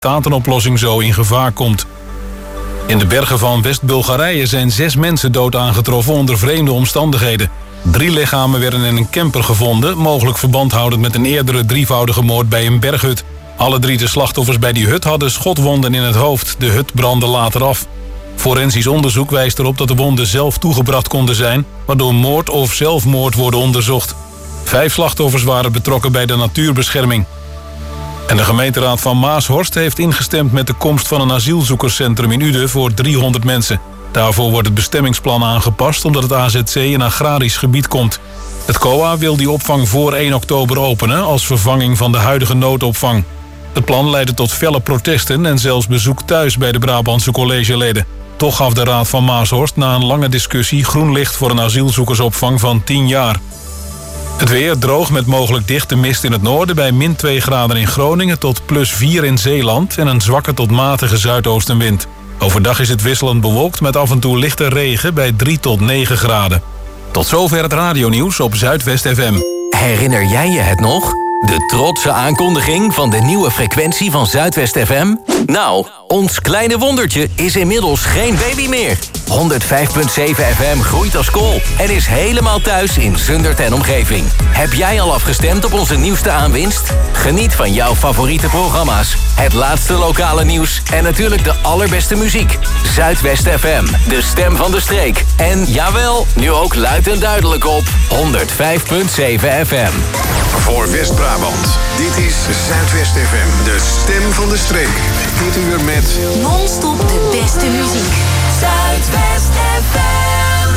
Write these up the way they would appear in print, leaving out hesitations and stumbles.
statenoplossing zo in gevaar komt. In de bergen van West-Bulgarije zijn 6 mensen dood aangetroffen onder vreemde omstandigheden. 3 lichamen werden in een camper gevonden, mogelijk verband houdend met een eerdere 3-voudige moord bij een berghut. Alle 3 de slachtoffers bij die hut hadden schotwonden in het hoofd. De hut brandde later af. Forensisch onderzoek wijst erop dat de wonden zelf toegebracht konden zijn, waardoor moord of zelfmoord worden onderzocht. 5 slachtoffers waren betrokken bij de natuurbescherming. En de gemeenteraad van Maashorst heeft ingestemd met de komst van een asielzoekerscentrum in Uden voor 300 mensen. Daarvoor wordt het bestemmingsplan aangepast omdat het AZC een agrarisch gebied komt. Het COA wil die opvang voor 1 oktober openen als vervanging van de huidige noodopvang. Het plan leidde tot felle protesten en zelfs bezoek thuis bij de Brabantse collegeleden. Toch gaf de Raad van Maashorst na een lange discussie groen licht voor een asielzoekersopvang van 10 jaar. Het weer droog met mogelijk dichte mist in het noorden bij -2 graden in Groningen tot +4 in Zeeland en een zwakke tot matige zuidoostenwind. Overdag is het wisselend bewolkt met af en toe lichte regen bij 3 tot 9 graden. Tot zover het radionieuws op Zuidwest FM. Herinner jij je het nog? De trotse aankondiging van de nieuwe frequentie van Zuidwest FM? Nou, ons kleine wondertje is inmiddels geen baby meer. 105.7 FM groeit als kool en is helemaal thuis in Zundert en omgeving. Heb jij al afgestemd op onze nieuwste aanwinst? Geniet van jouw favoriete programma's, het laatste lokale nieuws en natuurlijk de allerbeste muziek. Zuidwest FM, de stem van de streek. En jawel, nu ook luid en duidelijk op 105.7 FM. Voor West-Brabant, dit is Zuidwest FM, de stem van de streek. Dit uur met non-stop de beste muziek. Zuidwest FM.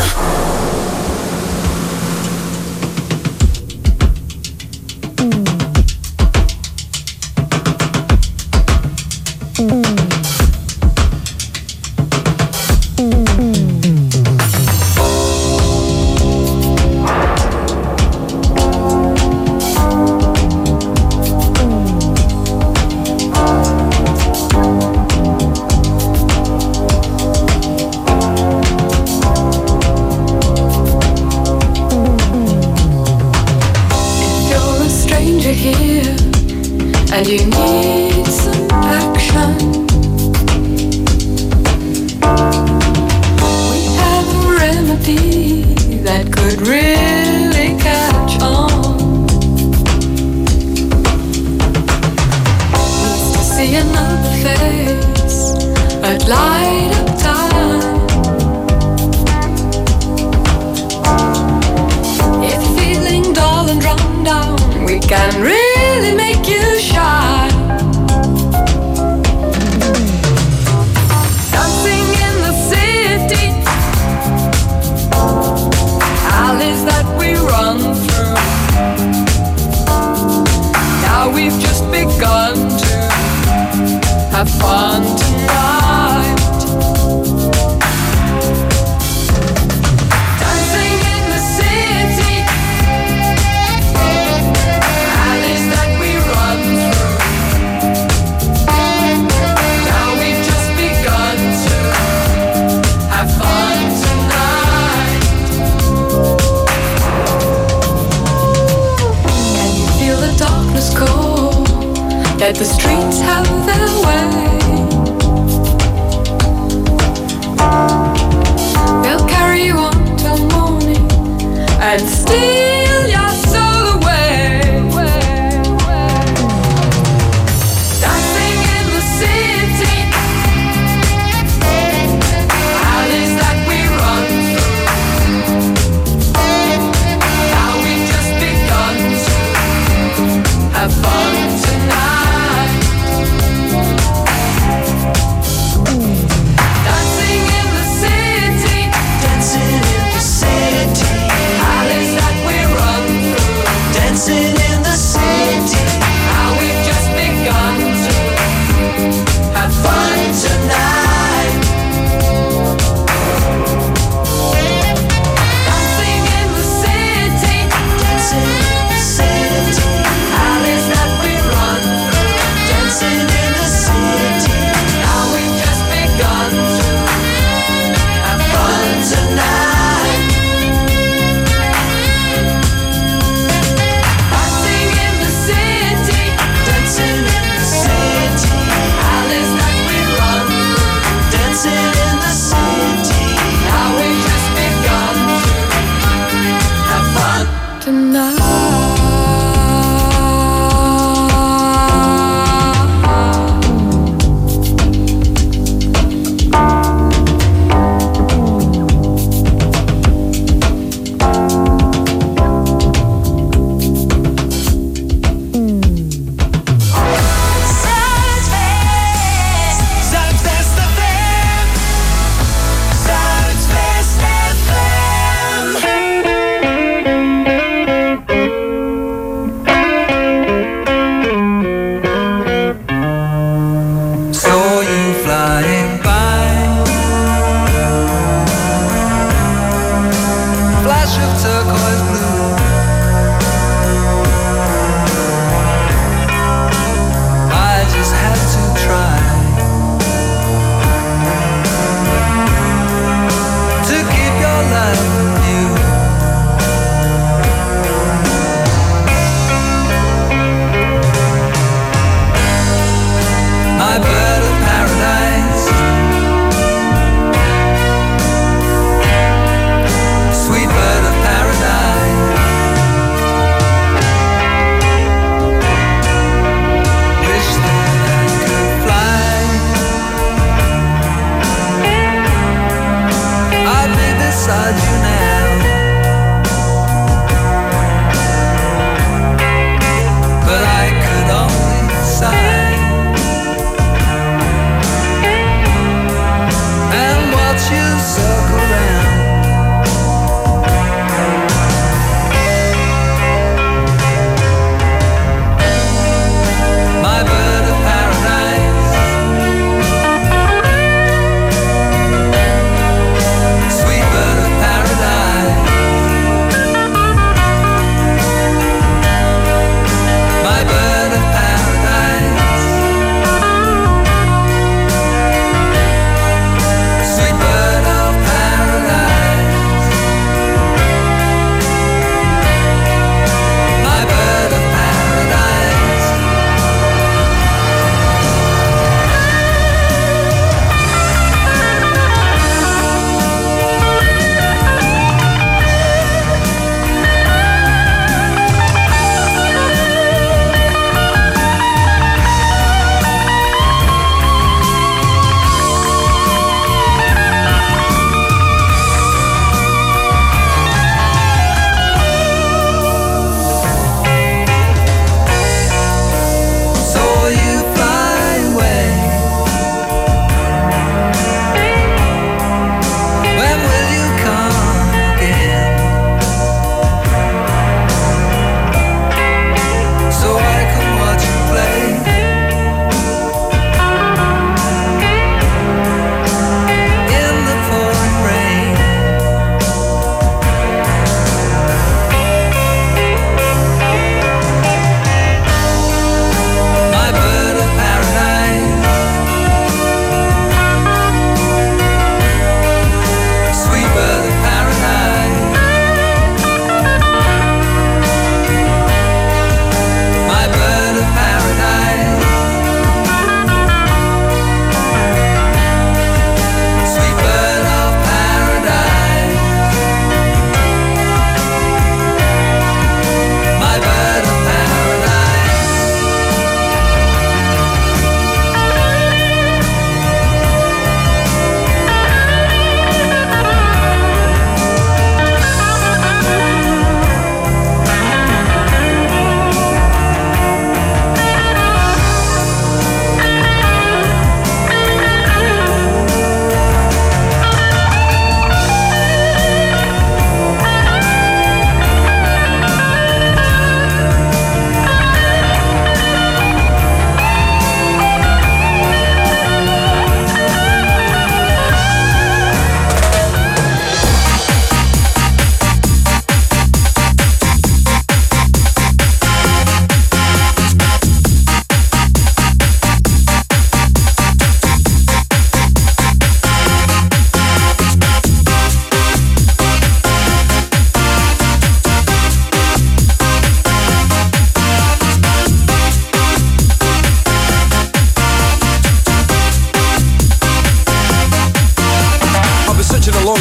And you need some action. We have a remedy that could really catch on. Needs to see another face, but light up time. If you're feeling dull and run down, we can really make you shine. Dancing in the city, alleys that we run through. Now we've just begun to have fun tonight. Dancing in the city, alleys that we run through. Now we've just begun to have fun tonight. Can you feel the darkness call? Let the streets have their way. They'll carry you on till morning and steal your soul away. Dancing in the city, alleys that we run through. Now we've just begun to have fun tonight.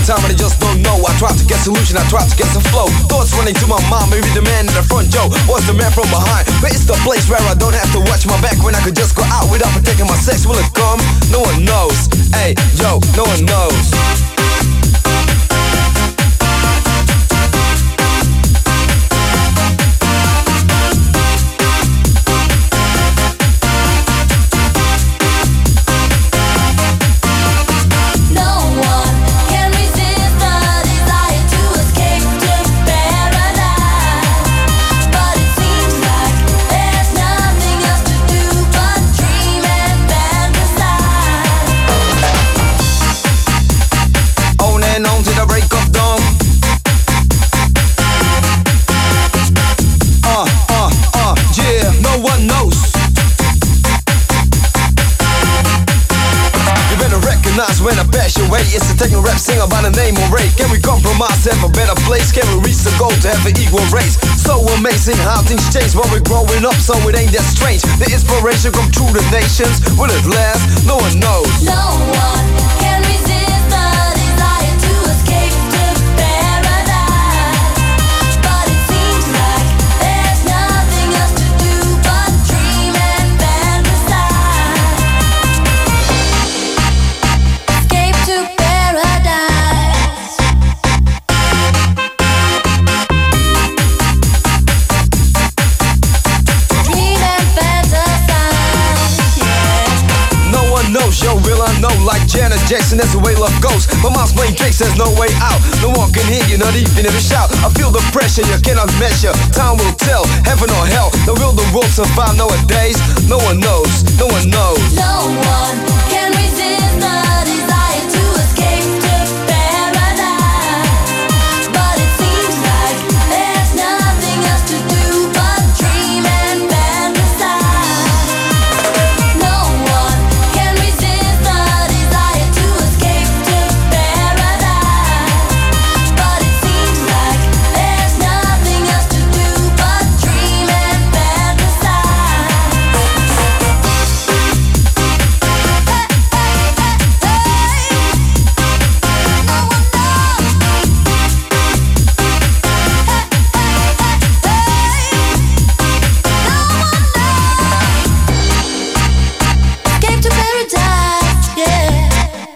time and I just don't know. I try to get solution, I try to get some flow. Thoughts running to my mind, maybe the man in the front, Joe was the man from behind. But it's the place where I don't have to watch my back, when I could just go out without protecting my sex. Will it come? No one knows. Hey, yo, no one knows. When I pass your way, it's a techno rap singer by the name of Ray. Can we compromise, have a better place? Can we reach the goal to have an equal race? So amazing how things change when we're growing up, so it ain't that strange. The inspiration come through the nations. Will it last? No one knows. No one can resist the desire to escape to paradise. But it seems like there's nothing else to do but dream and fantasize. Escape to paradise. Dream and fantasize, yeah. No one knows, yo, will I know? Like Janet Jackson, that's the way love goes. My mom's playing tricks, there's no way out. No one can hear you, not even if you shout. I feel the pressure, you cannot measure. Time will tell, heaven or hell. Now will the world survive nowadays? No one knows, no one knows. No one can resist the desire to escape to paradise. But it seems like there's nothing else to do but dream and fantasize. No one can resist the desire to escape to paradise. But it seems like there's nothing else to do but dream and fantasize. Escape to paradise, yeah.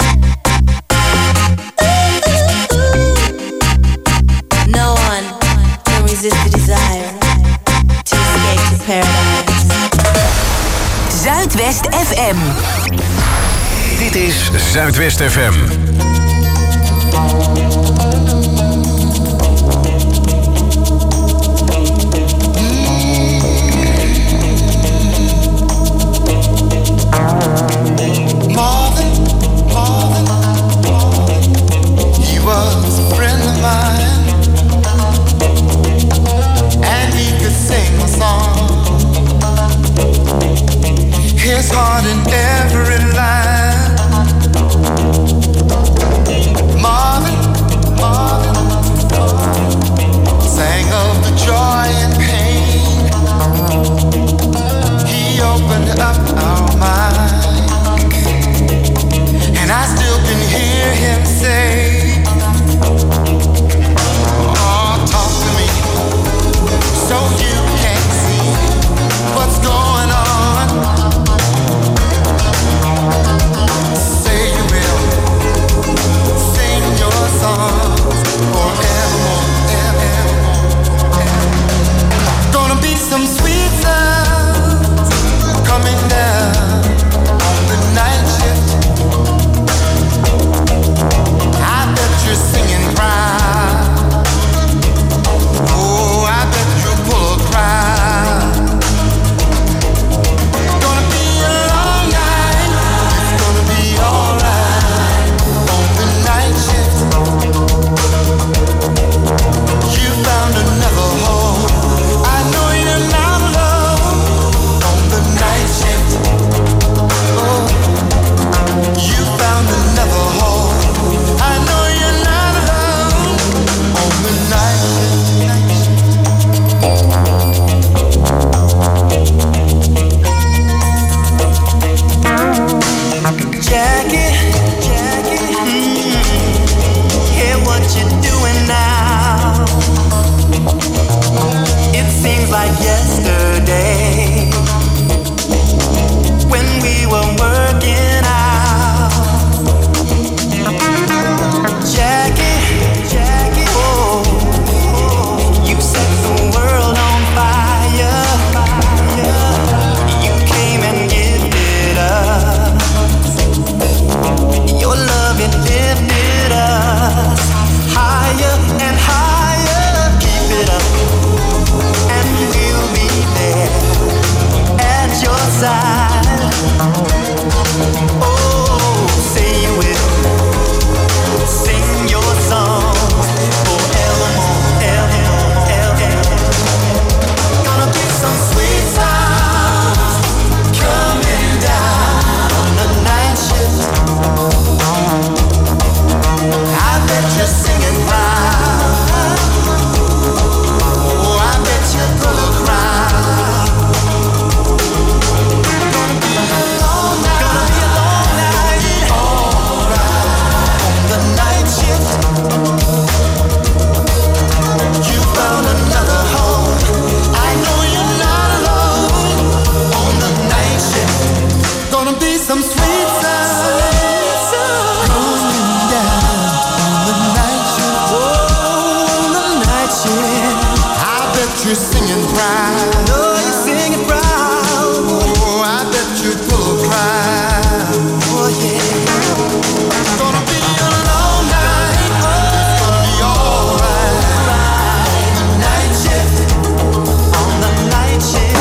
No one can resist the desire to escape to paradise. Zuidwest FM. Dit is Zuidwest FM. Marvin, he was a friend of mine, and he could sing a song. His heart in every line. Marvin, sweet sound rolling down on the night shift. Oh, on the night shift. I bet you're singing proud. Oh, you're singing proud. Oh, I bet you're full of pride. Oh, yeah. It's gonna be a long night. Oh, it's gonna be alright. On the night shift. On the night shift.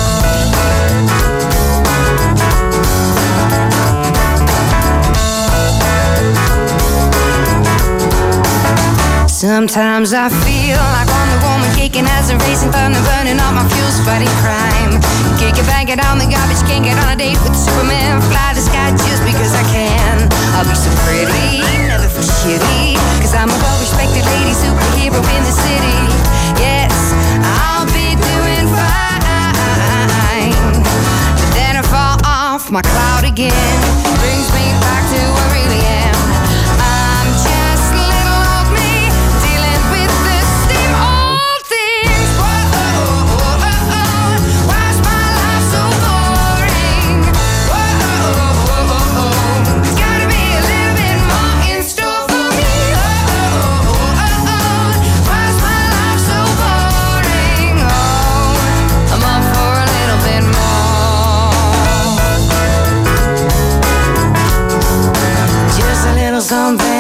Sometimes I feel like Wonder Woman kicking as a racing thunder, burning all my fuels, fighting crime. Kick it, bang it on the garbage, can't get on a date with Superman. Fly the sky just because I can. I'll be so pretty, never feel shitty, cause I'm a well-respected lady superhero in the city. Yes, I'll be doing fine. But then I fall off my cloud again. Brings me back to who I really am. I'm just little old me, dealing with the same old things. Whoa, why's my life so boring? Whoa, there's gotta be a little bit more in store for me. Why's my life so boring? Oh, I'm up for a little bit more. Just a little something.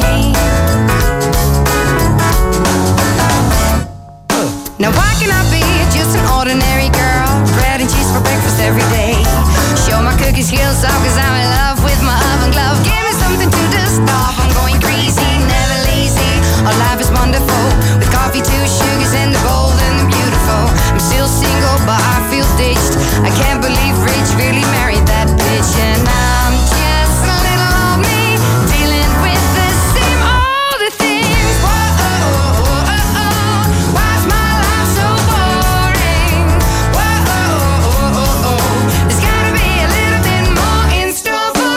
Now why can I be just an ordinary girl? Bread and cheese for breakfast every day. Show my cookie skills off cause I'm in love with my oven glove. Give me something to dust off, I'm going crazy, never lazy. Our life is wonderful, with coffee, 2 sugars and the bold and the beautiful. I'm still single but I feel ditched. I can't believe Rich really married that bitch. And I'm just a little old me, dealing with the same old things. Whoa, why's my life so boring? Whoa, there's gotta be a little bit more in store for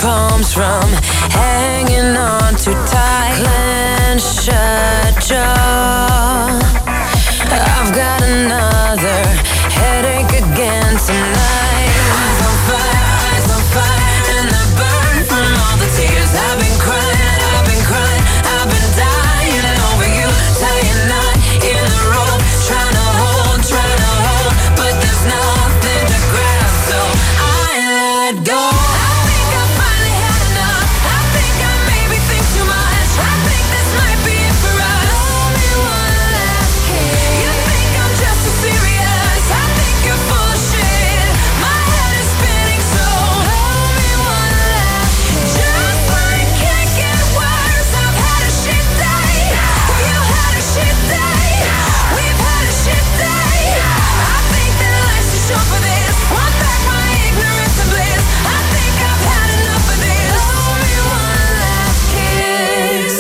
palms from hanging on too tight. Clench shut jaw. I've got another headache again tonight. Eyes on fire, and the burn from all the tears I've been crying, I've been dying over you. Tying knot in the rope, trying to hold, but there's nothing to grab, so I let go. I think I finally had enough. I think I maybe think too much. I think this might be it for us. Only one last kiss. You think I'm just too serious? I think you're full of shit. My head is spinning, so only one last kiss. Just when it can't get worse, I've had a shit day. You had a shit day. We've had a shit day. I think that life's too short for this. Want back my ignorance and bliss. I think I've had enough of this. Only one last kiss.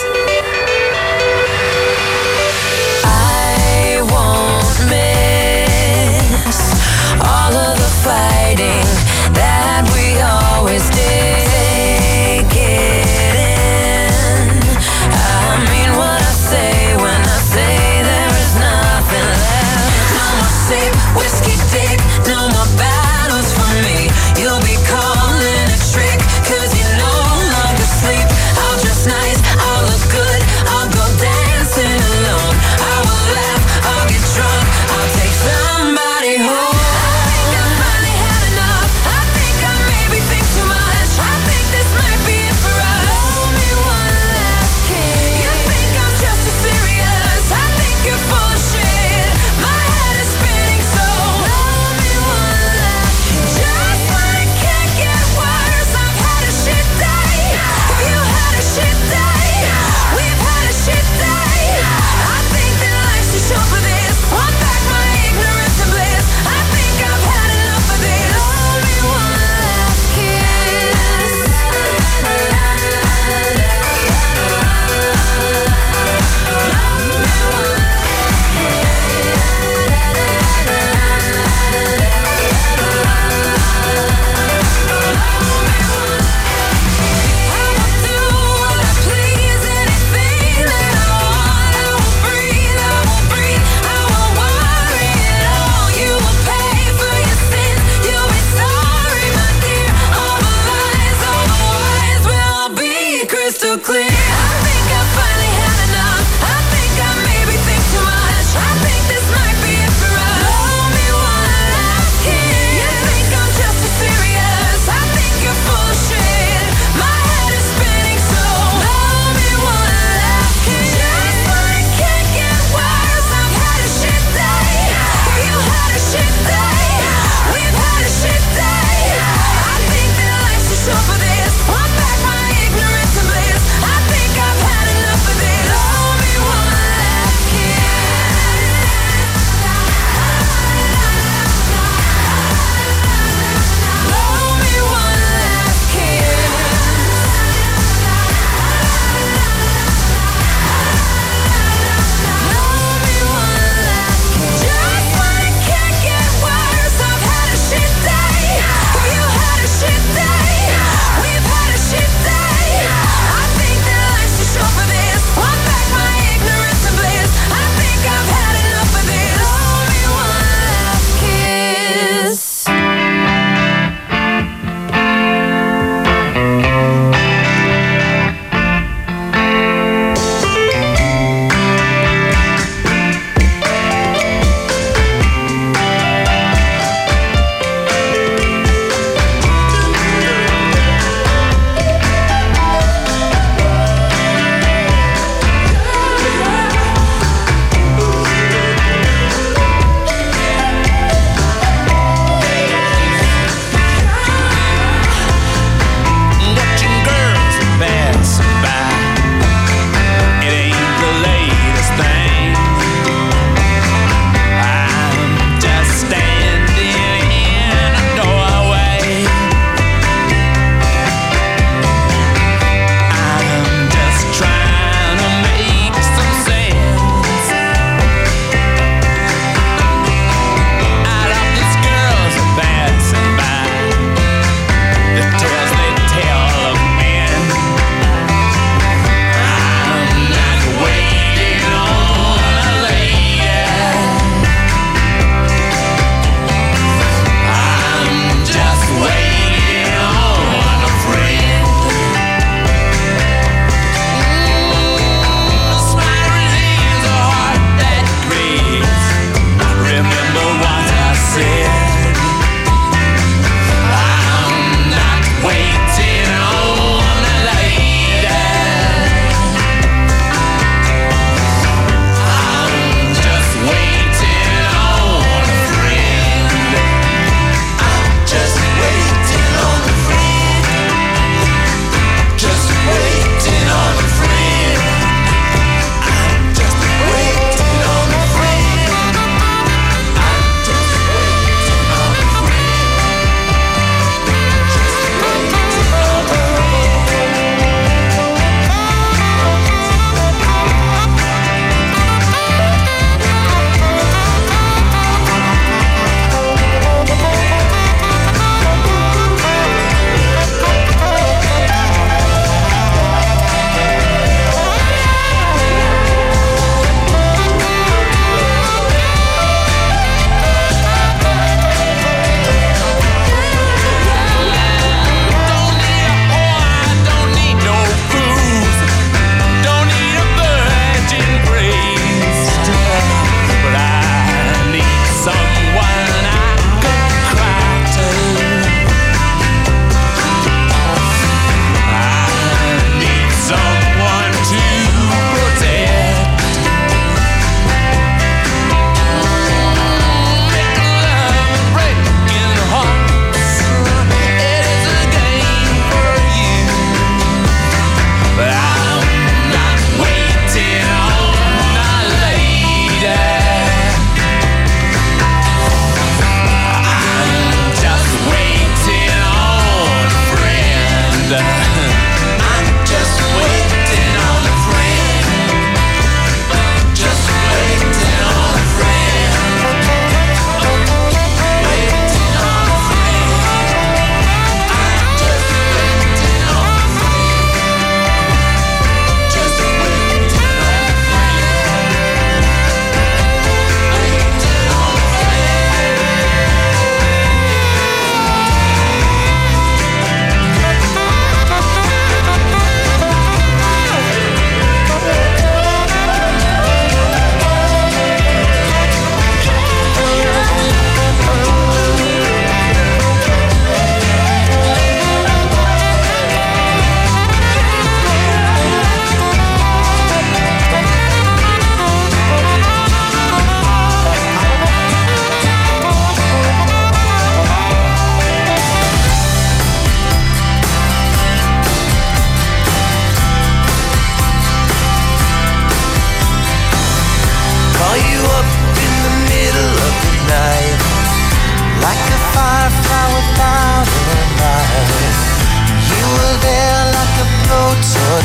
I won't miss all of the fighting that we always did. Take it in. I mean what I say when I say there is nothing left. No more sip, whiskey dick, no more battles for me. You'll be calling a trick, cause you no longer sleep. I'll dress nice, I'll look good, I'll go dancing alone. I will laugh, I'll get drunk, I'll take somebody home. I think I finally had enough. I think I maybe think too much. I think this might be it for us. Only one last kiss. You think I'm just too serious? I think you're full of shit. My head is spinning, so only one last kiss. Just when it can't get worse,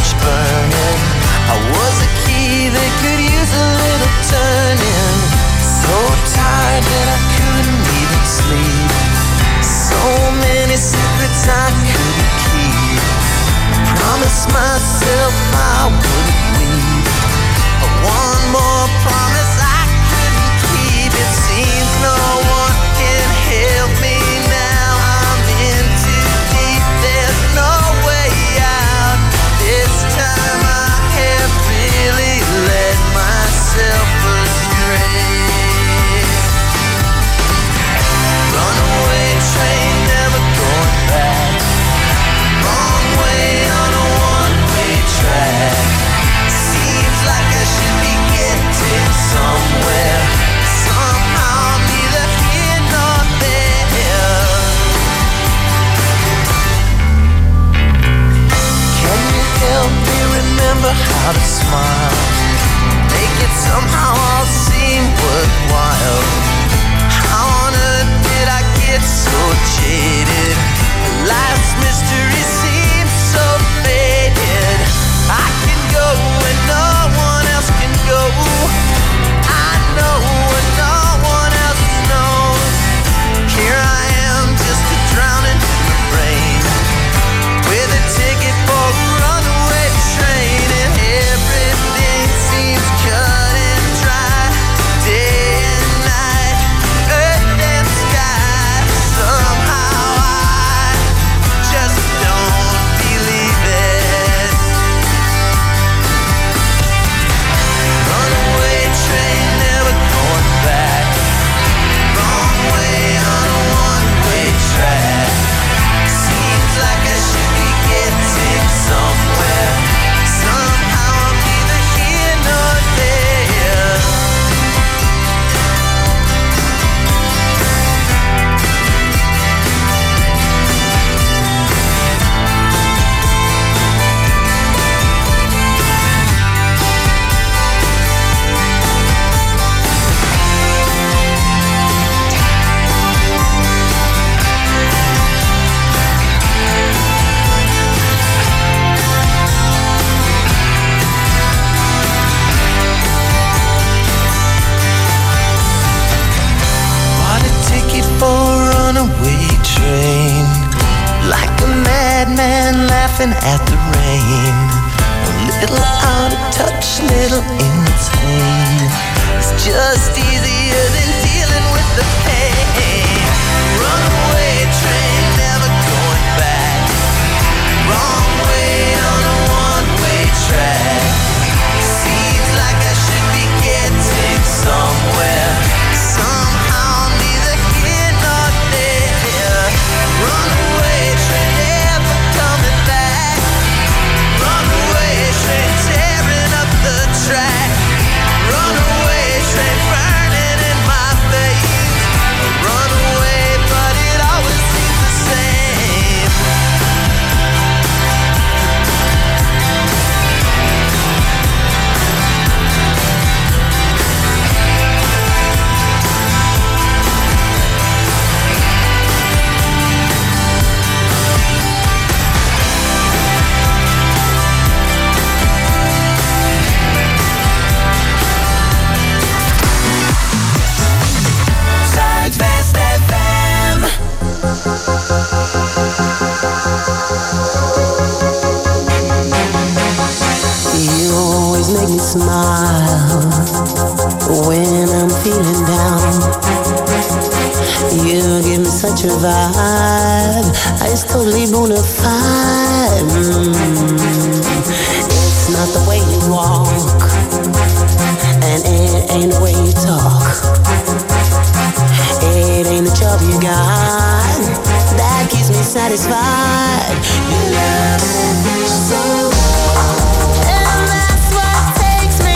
burning. I was a key that could use a little turning. So tired that I couldn't even sleep. So many secrets I couldn't keep. Promised myself I wouldn't leave. But one more promise I couldn't keep. It seems no one can help me now. I'm in too deep, there's no way out. This time I have really led myself astray. Runaway train, never going back. Wrong way on a one-way track. Seems like I should be getting somewhere. Somehow neither here nor there. Can you help me remember how to smile? Make it somehow all seem worthwhile. How on earth did I get so jaded? Life's mystery seems so faded. I can go where no one else can go. I know what no one else knows. Here I am, just a drowning in the rain, with a ticket for a runaway train, and everything seems cut and dry. Day and night, earth and sky. Somehow I just don't believe it. Runaway train, never going back. Wrong way on a one-way track. Seems like I should be getting somewhere. Somehow I'm neither here nor there. Bought a ticket for a runaway train, like a madman laughing at the rain. A little out of touch, little insane. It's just easier than dealing with the pain. Runaway train, never going back. Wrong way on a one-way track. Seems like I should be getting somewhere. Somehow neither here nor there. Runaway train, never coming back. Runaway train, tearing up the track. Runaway train, burning in my veins. Runaway, but it always seems the same. Zuidwest FM. You always make me smile when I'm feeling down. You give me such a vibe, it's totally bona fide. It's not the way you walk, and it ain't the way you talk. It ain't the job you got that keeps me satisfied. You love me so well, and that's what takes me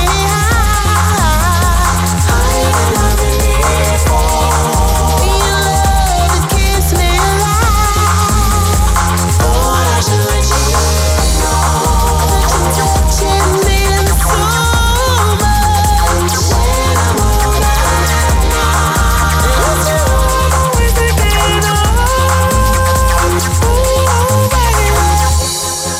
high. Higher than I've been before. Your love, it keeps me alive. Thought I should let you know that you're touching me so much. When I'm all it's you always thinking of. Ooh, baby.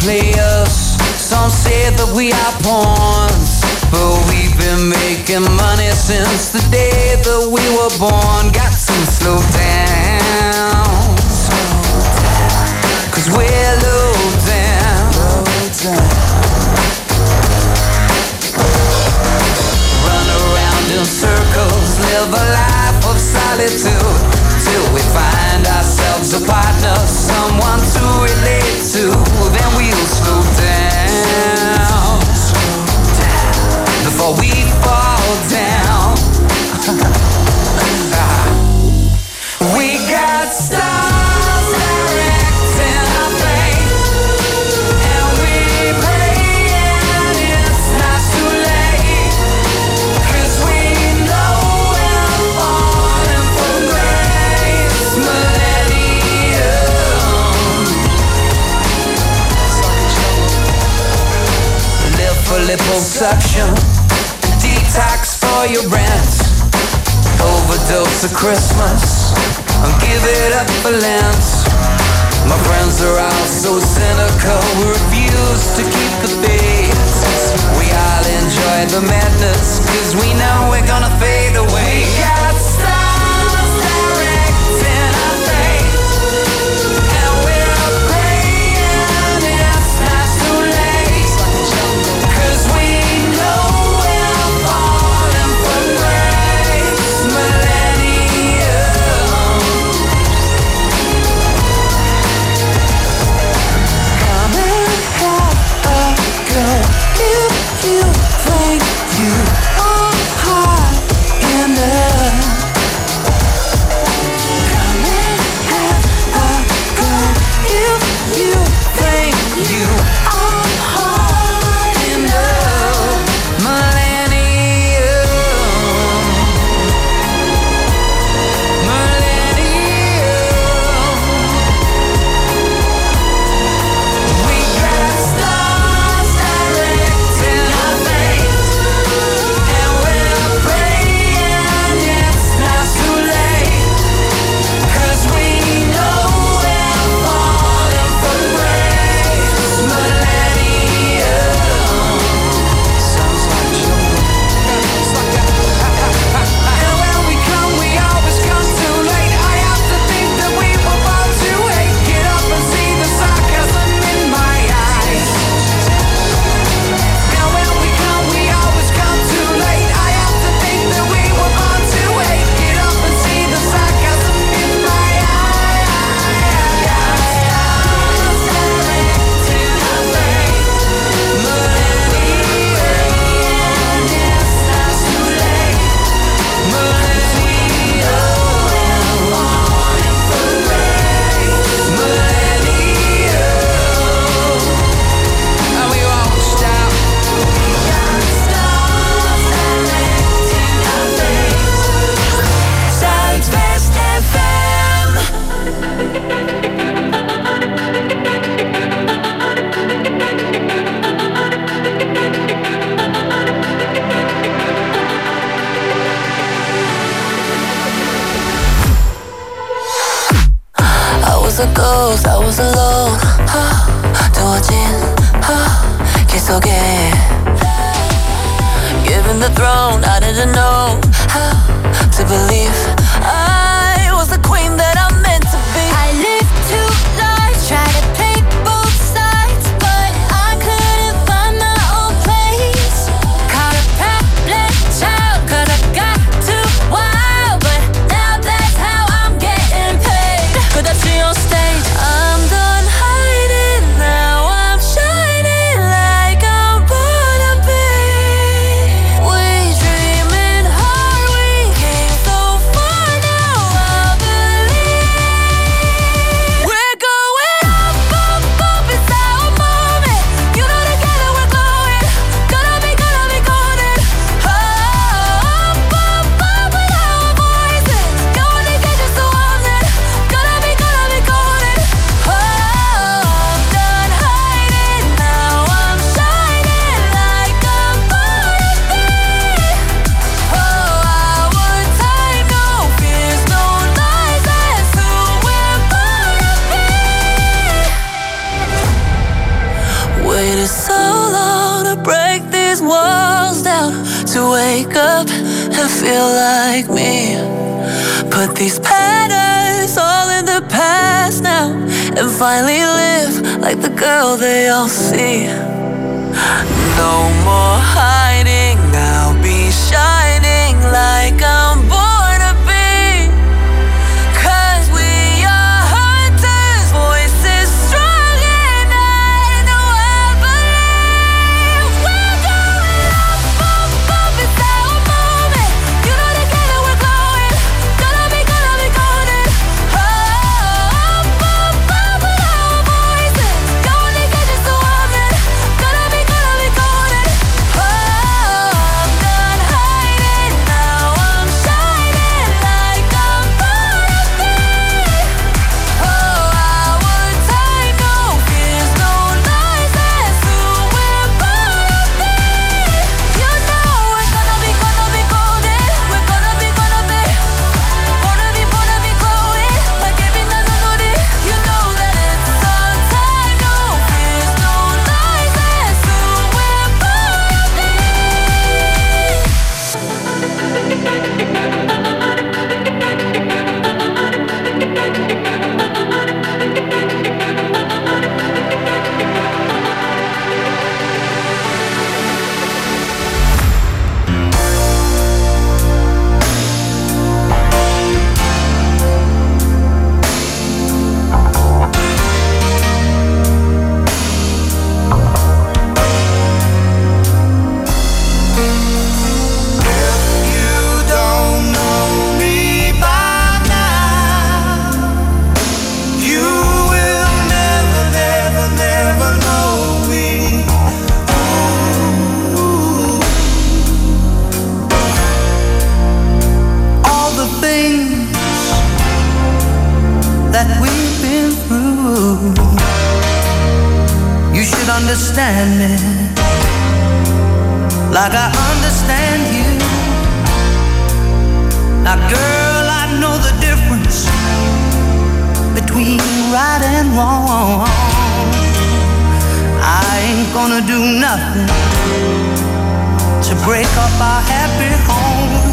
players. Some say that we are pawns, but we've been making money since the day that we were born. Got to slow down, cause we're low down. Run around in circles, live a life of solitude, till we find ourselves a partner, someone to relate to. Then we'll slow down before we fall down. We got stars directing our fate, and we pray and it's not too late, 'cause we know we're falling from grace. Live for liposuction, detox for your rent, overdose of Christmas, and give it up for Lent. My friends are all so cynical, we refuse to keep the faith. We all enjoy the madness, 'cause we know we're gonna fade away. We got stars directing our fate, and we're praying it's not too late, 'cause we know we're falling from grace. Come and have a go if you think you to wake up and feel like me. Put these patterns all in the past now and finally live like the girl they all see. No more hiding, I'll be shining like I'm born to be. 'Cause we are hunters, voices strong and I know I believe. We're going up, up, up, it's our moment. You know together we're glowing, gonna be golden. Up, up, up with our voices, going to get you so often. Gonna be golden. Oh, I'm done hiding, now I'm shining like I'm born to be. Oh, our time, no fears, no lies, that's who we're born to be. You know we're gonna be golden. We're gonna be glowing like every melody. You know that it's our time, no fears, no lies, that's who we're born to be. You don't know me by now. You will never, never, never know me. All the things that we've been through, you should understand me like I understand you. Now, girl, I know the difference between right and wrong. I ain't gonna do nothing to break up our happy home.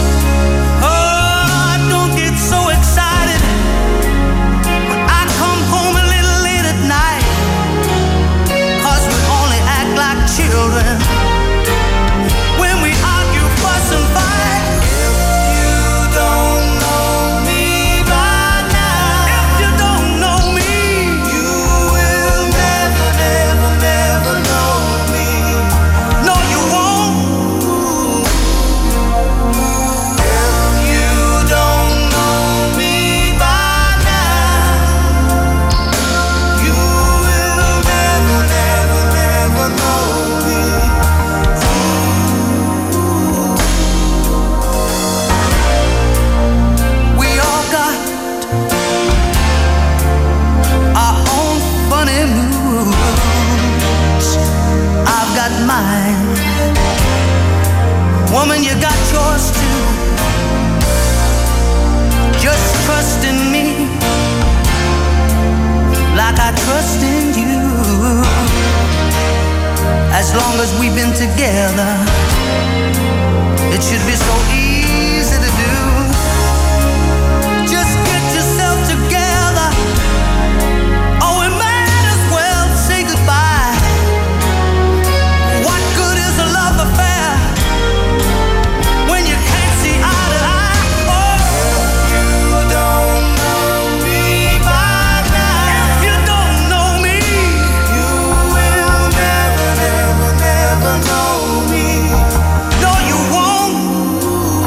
Oh, don't get so excited when I come home a little late at night, 'cause we only act like children when we argue, fuss and fight. If you don't know me by now, if you don't know me, you will never, never, never know me. No, you won't. If you don't know me by now, you will never, never, never know me. We all got our own funny moods. I've got mine. Woman, you got yours too. Just trust in me like I trust in you. As long as we've been together, it should be so easy to do. Just get yourself together, or we might as well say goodbye. What good is a love affair when you can't see eye to eye? Oh, if you don't know me by now, if you don't know me, you will never, never, never know me. No, you won't.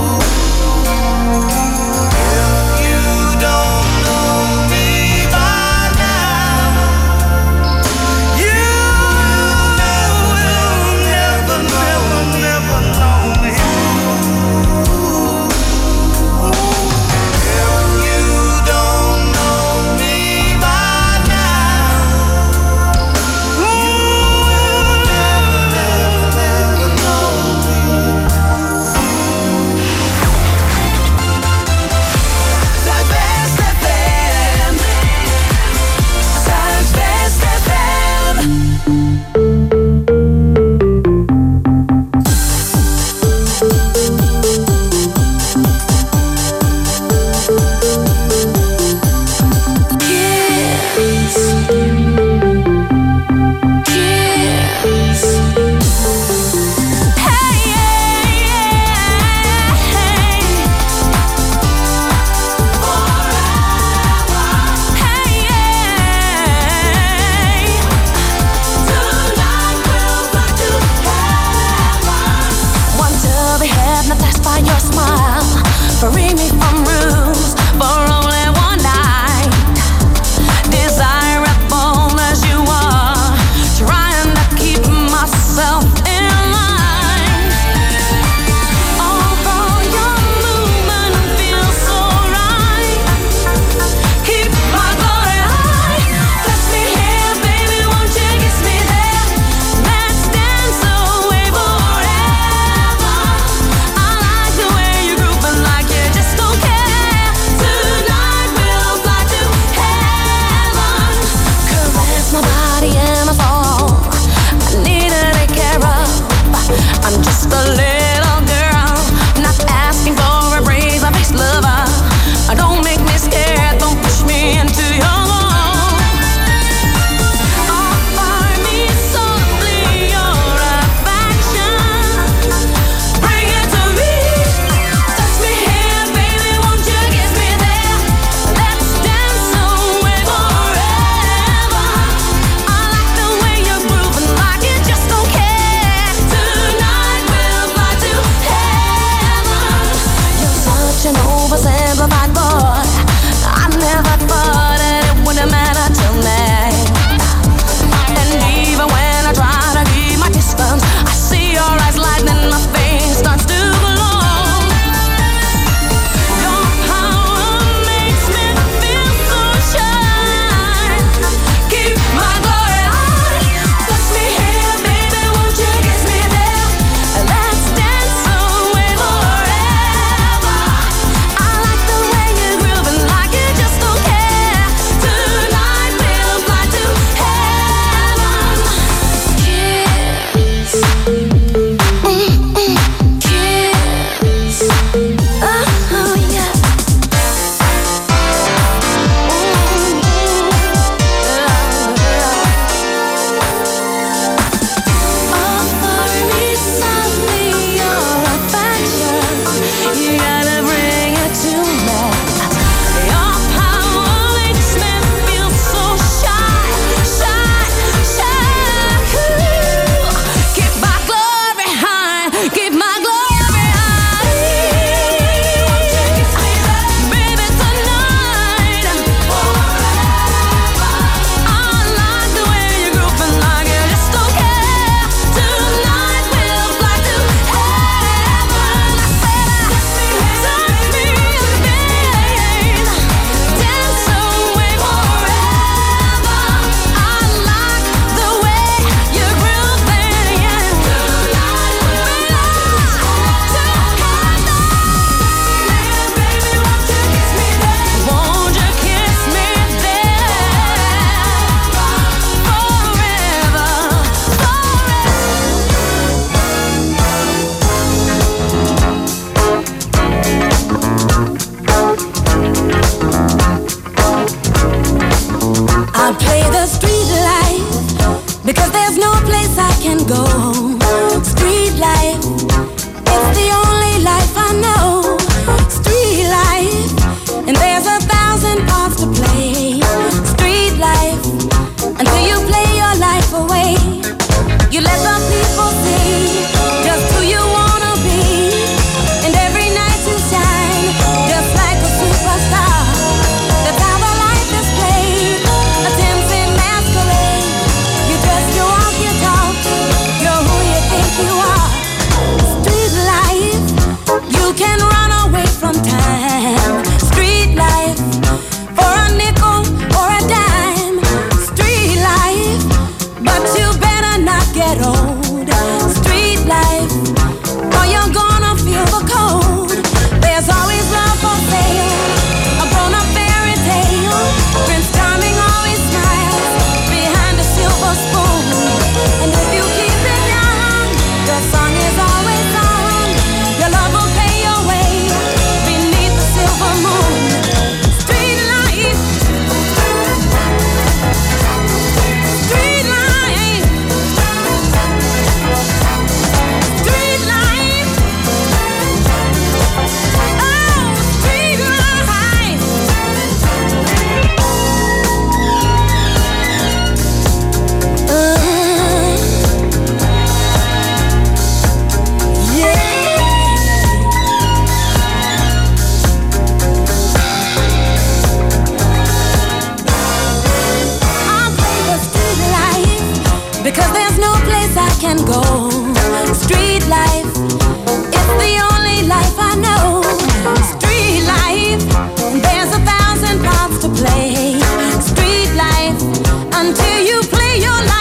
Until you play your life